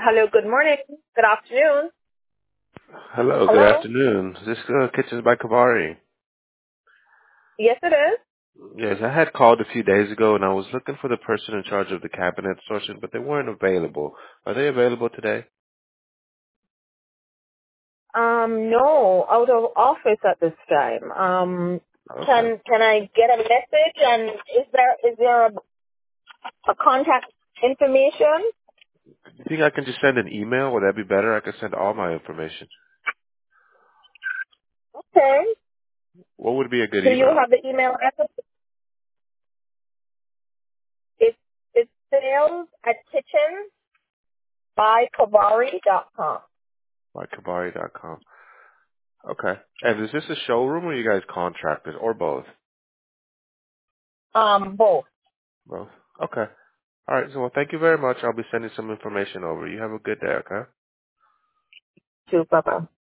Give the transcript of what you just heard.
Hello, good morning. Good afternoon. Hello, good Hello. afternoon. Is this Kitchens by Kavari? Yes, it is. Yes, I had called a few days ago and I was looking for the person in charge of the cabinet sourcing, but they weren't available. Are they available today? No, out of office at this time. Okay. Can I get a message? And is there a contact information? You think I can just send an email? Would that be better? I can send all my information. Okay. What would be a good Do you email? have the email address? It's sales at kitchensbykavari.com. By Kavari.com. Okay. And is this a showroom or you guys contractors or both? Both. Both. Okay. All right. So, well, thank you very much. I'll be sending some information over. You have a good day, okay? Two. Bye bye.